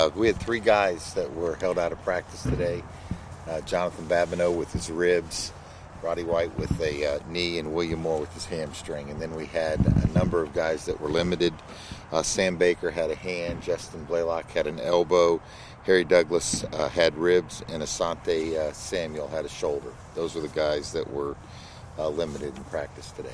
We had 3 guys that were held out of practice today. Jonathan Babineau with his ribs, Roddy White with a knee, and William Moore with his hamstring. And then we had a number of guys that were limited. Sam Baker had a hand, Justin Blaylock had an elbow, Harry Douglas had ribs, and Asante Samuel had a shoulder. Those are the guys that were limited in practice today.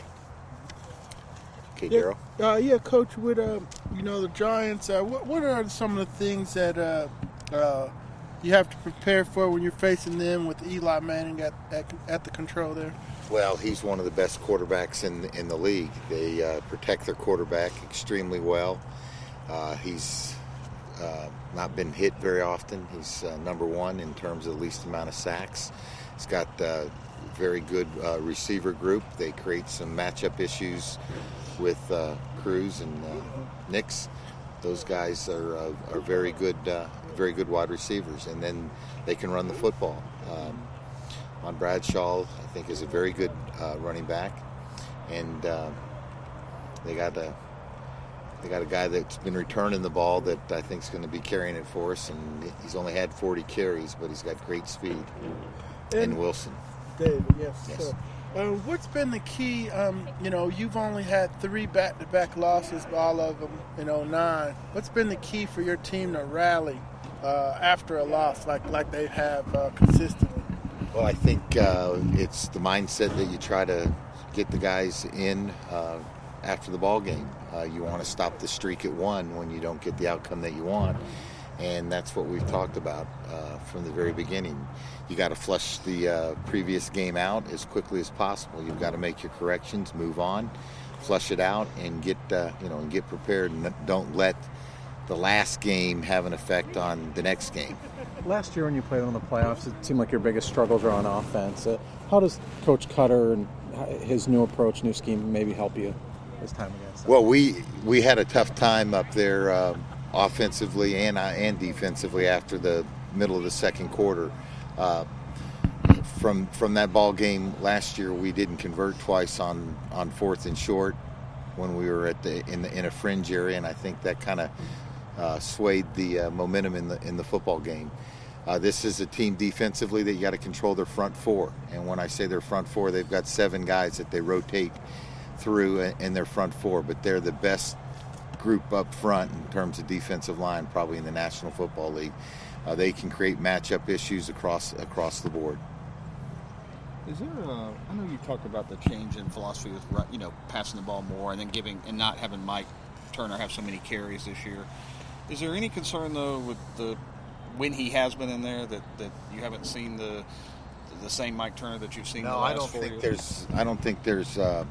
Okay, Daryl? Yeah, Coach, with the Giants, what are some of the things that you have to prepare for when you're facing them with Eli Manning at the control there? Well, he's one of the best quarterbacks in the league. They protect their quarterback extremely well. He's not been hit very often. He's number 1 in terms of the least amount of sacks. He's got a very good receiver group. They create some matchup issues with Cruz and Nix. Those guys are very good wide receivers, and then they can run the football. Von Bradshaw, I think, is a very good running back, and they got a guy that's been returning the ball that I think is going to be carrying it for us, and he's only had 40 carries, but he's got great speed. And Wilson. David, yes. So, what's been the key? You've only had 3 back-to-back losses, all of them in 2009. What's been the key for your team to rally after a loss like they have consistently? Well, I think it's the mindset that you try to get the guys in after the ball game. You want to stop the streak at 1 when you don't get the outcome that you want, and that's what we've talked about from the very beginning. You got to flush the previous game out as quickly as possible. You've got to make your corrections, move on, flush it out, and get prepared. And don't let the last game have an effect on the next game. Last year when you played in the playoffs, it seemed like your biggest struggles were on offense. How does Coach Cutter and his new approach, new scheme, maybe help you this time against them? Well, we had a tough time up there offensively and defensively after the middle of the second quarter. From that ball game last year, we didn't convert twice on 4th and short when we were in a fringe area, and I think that kind of swayed the momentum in the football game. This is a team defensively that you got to control their front 4, and when I say their front 4, they've got 7 guys that they rotate through in their front 4, but they're the best group up front in terms of defensive line probably in the National Football League. They can create matchup issues across the board. Is there I know you talked about the change in philosophy with passing the ball more and then not having Mike Turner have so many carries this year. Is there any concern though with when he has been in there that you haven't seen the same Mike Turner that you've seen the last 4 years? I don't think there's a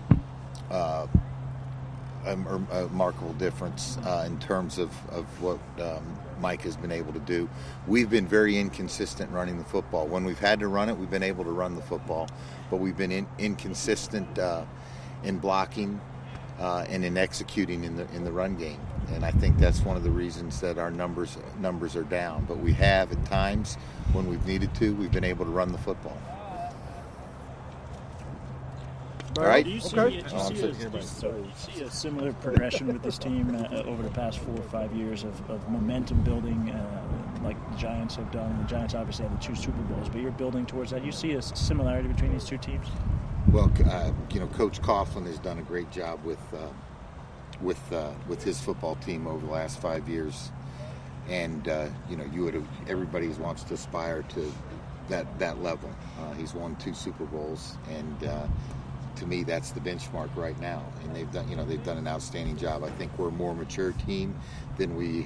remarkable difference in terms of what Mike has been able to do. We've been very inconsistent running the football. When we've had to run it, we've been able to run the football, but we've been inconsistent in blocking and in executing in the run game. And I think that's one of the reasons that our numbers are down. But we have at times when we've needed to, we've been able to run the football. All right. Do you see a similar progression with this team over the past 4 or 5 years of momentum building, like the Giants have done? The Giants obviously have the 2 Super Bowls, but you're building towards that. You see a similarity between these 2 teams? Well, Coach Coughlin has done a great job with his football team over the last 5 years, and everybody wants to aspire to that level. He's won 2 Super Bowls, and to me, that's the benchmark right now, and they've done an outstanding job. I think we're a more mature team than we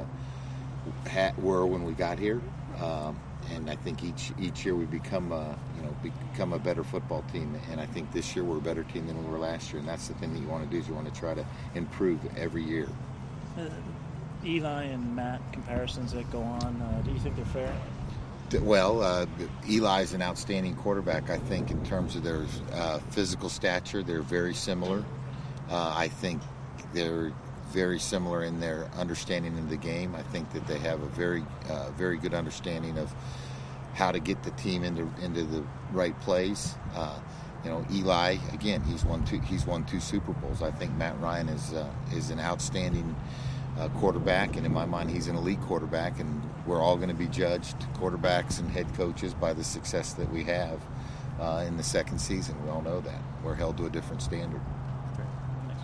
were when we got here, and I think each year we become a better football team. And I think this year we're a better team than we were last year, and that's the thing that you want to do is you want to try to improve every year. Eli and Matt comparisons that go on, do you think they're fair? Well, Eli's an outstanding quarterback, I think, in terms of their physical stature. They're very similar. I think they're very similar in their understanding of the game. I think that they have a very good understanding of how to get the team into the right plays. Eli, again, he's won two Super Bowls. I think Matt Ryan is an outstanding quarterback, and in my mind, he's an elite quarterback, and we're all going to be judged, quarterbacks and head coaches, by the success that we have in the second season. We all know that. We're held to a different standard.